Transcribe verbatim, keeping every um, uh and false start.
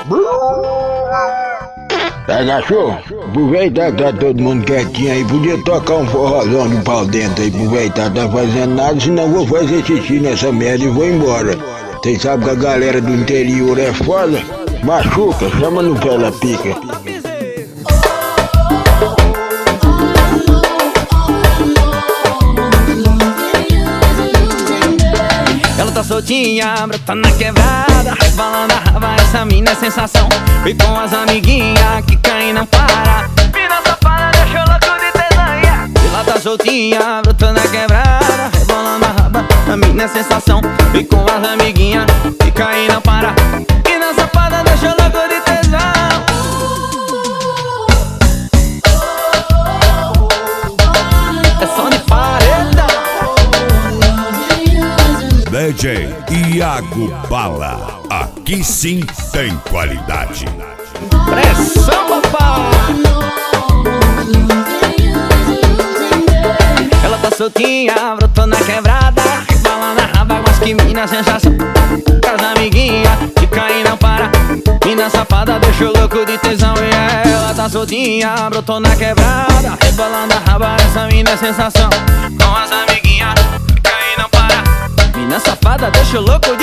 Pega show, aproveitar que tá todo mundo quietinho aí, podia tocar um forrozão de pau dentro aí, aproveitar, tá fazendo nada, senão vou fazer xixi nessa merda e vou embora. Vocês sabem que a galera do interior é foda, machuca, chama no pela pica. Ela tá soltinha, brota na quebrada, rebolando a raba, essa mina é sensação. Fui com as amiguinhas que caem não para. Mina safada, deixou louco de tesanha. Ela tá soltinha, brota na quebrada, rebolando a raba, a mina é sensação. Fui com as amiguinhas que caem não para. Mina safada, deixou louco de tesão. É som de paredão. D J Iago Bala, aqui sim tem qualidade. Pressão, papai! Ela tá soltinha, brotou na quebrada, rebolando a raba, mas que mina sensação. Com as amiguinhas, de cair não para. Mina safada, deixou louco de tesão. E ela tá soltinha, brotou na quebrada, rebolando a raba, essa mina é sensação. Com as amiguinhas, de cair não para. Mina safada, deixou louco